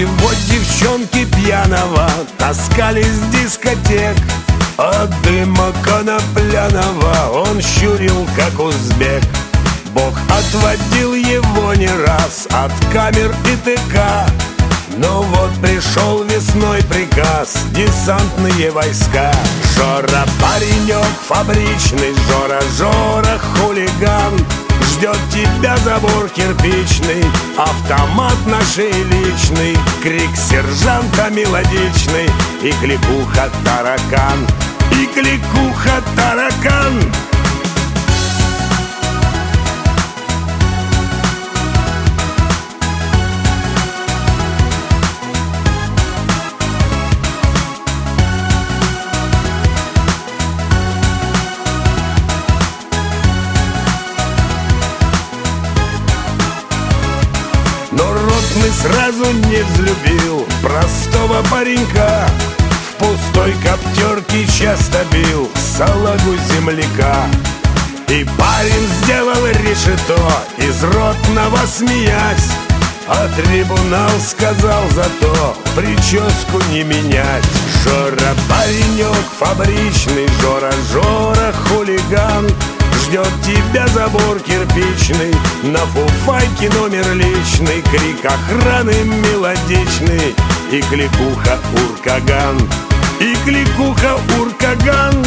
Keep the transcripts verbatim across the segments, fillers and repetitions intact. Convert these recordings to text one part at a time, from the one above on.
его девчонки пьяного таскали с дискотек. От дыма конопляного он щурил, как узбек. Бог отводил его не раз от камер и ТК. Но вот пришел весной приказ: десантные войска. Жора паренек фабричный, Жора, Жора хулиган, ждет тебя забор кирпичный, автомат наш личный, крик сержанта мелодичный и кликуха таракан, и кликуха таракан. Но ротный сразу не взлюбил простого паренька. В пустой коптерке часто бил салагу земляка. И парень сделал решето из ротного, смеясь, а трибунал сказал зато прическу не менять. Жора паренек фабричный, Жора, Жора хулиган, ждет тебя забор кирпичный, на фуфайке номер личный, крик охраны мелодичный и кликуха уркаган, и кликуха уркаган.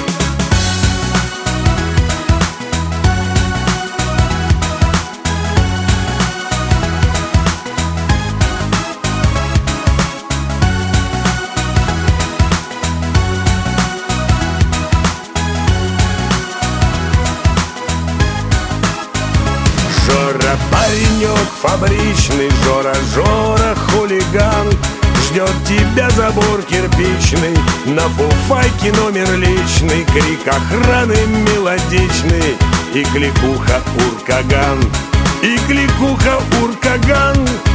Жора паренек фабричный, Жора, Жора хулиган, ждет тебя забор кирпичный, на фуфайке номер личный, крик охраны мелодичный и кликуха уркаган, и кликуха уркаган.